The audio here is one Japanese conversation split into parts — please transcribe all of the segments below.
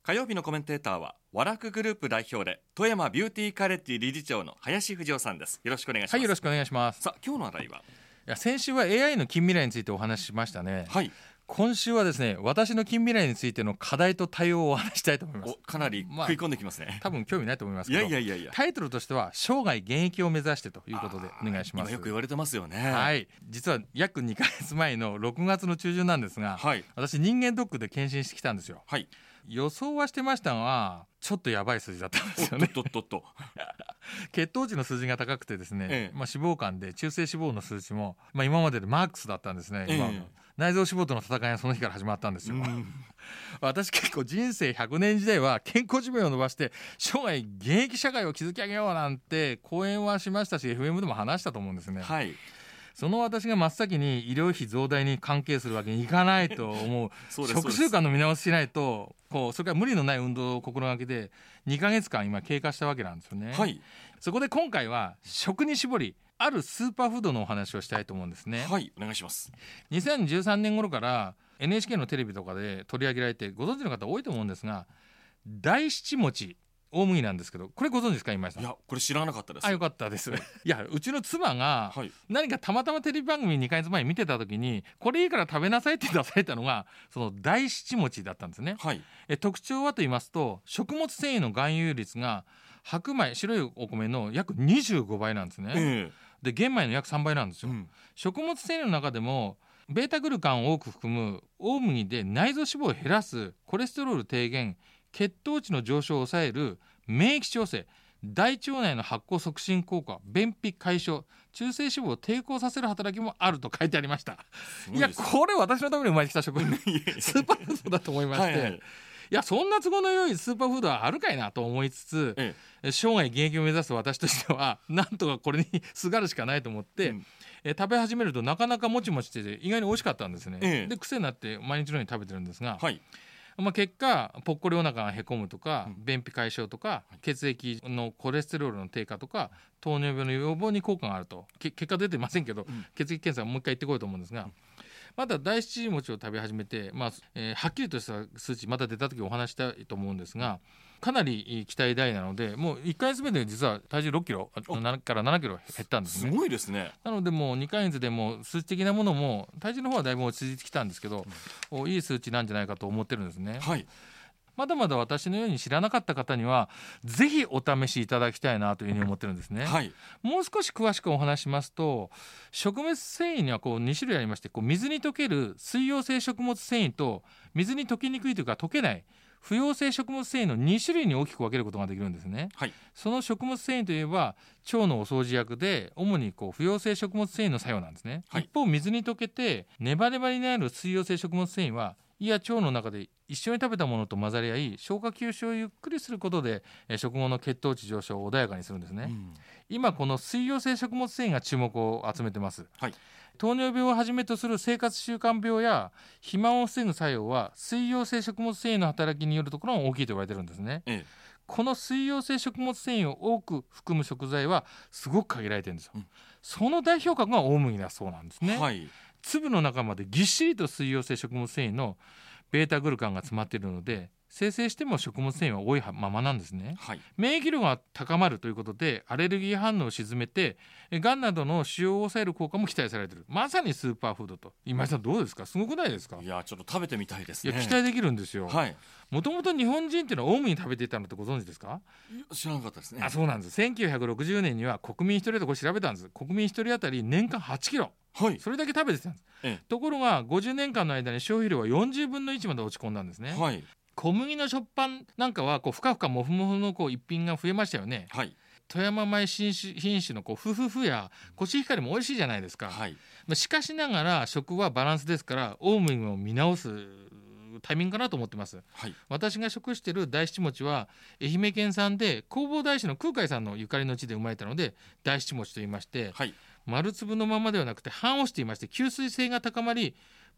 火曜日のコメンテーターはワラクグループ代表で富山ビューティーカレッジ理事長の林藤夫さんです。よろしくお願いします。 はい、よろしくお願いします。 さあ今日の話題は、 いや先週は AI の近未来についてお話ししましたね。 はい、 今週はですね、私の近未来についての課題と対応をお話したいと思います。 かなり食い込んできますね。 多分興味ないと思いますけど、 いやタイトルとしては生涯現役を目指してということでお願いします。 今よく言われてますよね。 はい、実は約2ヶ月前の6月の中旬なんですが、 はい、 私人間ドックで検診してきたんですよ。 はい、 予想はしてましたがちょっとやばい数字だったんですよね。血糖値の数字が高くてですね、脂肪肝で中性脂肪の数値も、今まででマックスだったんですね。内臓脂肪との戦いはその日から始まったんですよ。私結構人生100年時代は健康寿命を伸ばして生涯現役社会を築き上げようなんて講演はしましたし FM でも話したと思うんですね。 はい、 その私が真っ先に医療費増大に関係するわけにいかないと思う食習慣の見直ししないとそれから無理のない運動を心がけで2ヶ月間今経過したわけなんですよね。 はい、 そこで今回は食に絞りあるスーパーフードのお話をしたいと思うんですね。 はい、お願いします。 2013年頃から NHK のテレビとかで取り上げられてご存知の方多いと思うんですが、大七餅大麦なんですけど、これご存知ですか今井さん。 いやこれ知らなかったです。 よかったですいやうちの妻が何かたまたまテレビ番組2ヶ月前に見てた時にこれいいから食べなさいって出されたのがその大七餅だったんですね。 はい、 特徴はと言いますと食物繊維の含有率が白米白いお米の約25倍なんですね。で玄米の約3倍なんですよ。食物繊維の中でもベータグルカンを多く含む大麦で内臓脂肪を減らすコレステロール低減血糖値の上昇を抑える免疫調整大腸内の発酵促進効果便秘解消中性脂肪を抵抗させる働きもあると書いてありました。いやこれ私のために生まれてきた食品スーパーフードだと思いまして、いやそんな都合の良いスーパーフードはあるかいなと思いつつ、生涯現役を目指す私としてはなんとかこれにすがるしかないと思って、食べ始めるとなかなかもちもちして意外に美味しかったんですね。で癖になって毎日のように食べてるんですが、結果ぽっこりお腹がへこむとか、便秘解消とか、血液のコレステロールの低下とか糖尿病の予防に効果があると結果出てませんけど、血液検査もう一回行ってこようと思うんですが、また大七餅を食べ始めて、はっきりとした数値また出た時お話したいと思うんですが、かなり期待大なのでもう1ヶ月目で実は体重6キロから7キロ減ったんですね。 すごいですね。 なのでもう2ヶ月でも数値的なものも体重の方はだいぶ落ち着いてきたんですけど、いい数値なんじゃないかと思ってるんですね。まだまだ私のように知らなかった方にはぜひお試しいただきたいなというふうに思ってるんですね。もう少し詳しくお話しますと、食物繊維には2種類ありまして、水に溶ける水溶性食物繊維と水に溶けにくいというか溶けない不溶性食物繊維の2種類に大きく分けることができるんですね。その食物繊維といえば腸のお掃除役で主に不溶性食物繊維の作用なんですね。一方水に溶けてネバネバになる水溶性食物繊維は胃や腸の中で一緒に食べたものと混ざり合い消化吸収をゆっくりすることで食後の血糖値上昇を穏やかにするんですね。今この水溶性食物繊維が注目を集めてます。糖尿病をはじめとする生活習慣病や肥満を防ぐ作用は水溶性食物繊維の働きによるところが大きいと言われてるんですね。この水溶性食物繊維を多く含む食材はすごく限られてるんですよ。その代表格が大麦だそうなんですね。粒の中までぎっしりと水溶性食物繊維のベータグルカンが詰まっているので生成しても食物繊維は多いままなんですね。免疫力が高まるということでアレルギー反応を鎮めてがんなどの腫瘍を抑える効果も期待されている、まさにスーパーフードと。今井さんどうですか、すごくないですか。 いやちょっと食べてみたいですね。 期待できるんですよ。もともと日本人っていうのは大麦食べていたのってご存知ですか。 知らなかったですね。 そうなんです。1960年には国民一人でこれ調べたんです。国民一人当たり年間8キロ、それだけ食べてたんです。ところが50年間の間に消費量は40分の1まで落ち込んだんですね。小麦の食パンなんかはふかふかもふもふの一品が増えましたよね。富山米品種のふふふやコシヒカリも美味しいじゃないですか。しかしながら食はバランスですから大麦を見直すタイミングかなと思ってます。私が食している大七餅は愛媛県産で弘法大師の空海さんのゆかりの地で生まれたので大七餅と言いまして、丸粒のままではなくて半押しと言いまして吸水性が高まり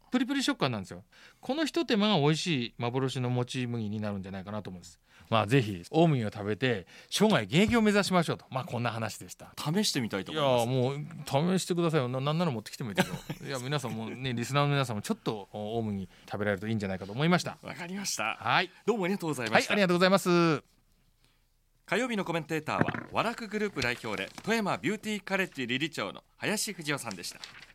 プリプリ食感なんですよ。この一手間が美味しい幻のもち麦になるんじゃないかなと思うんです。ぜひ大麦を食べて生涯現役を目指しましょうと、こんな話でした。 試してみたいと思います。 いやもう試してくださいよ。なんなら持ってきてもいいですよいや皆さんもね、リスナーの皆さんもちょっと大麦食べられるといいんじゃないかと思いました。 わかりました。 はい、 どうもありがとうございました。 はい、ありがとうございます。 火曜日のコメンテーターは和楽グループ代表で富山ビューティーカレッジ理事長の林藤夫さんでした。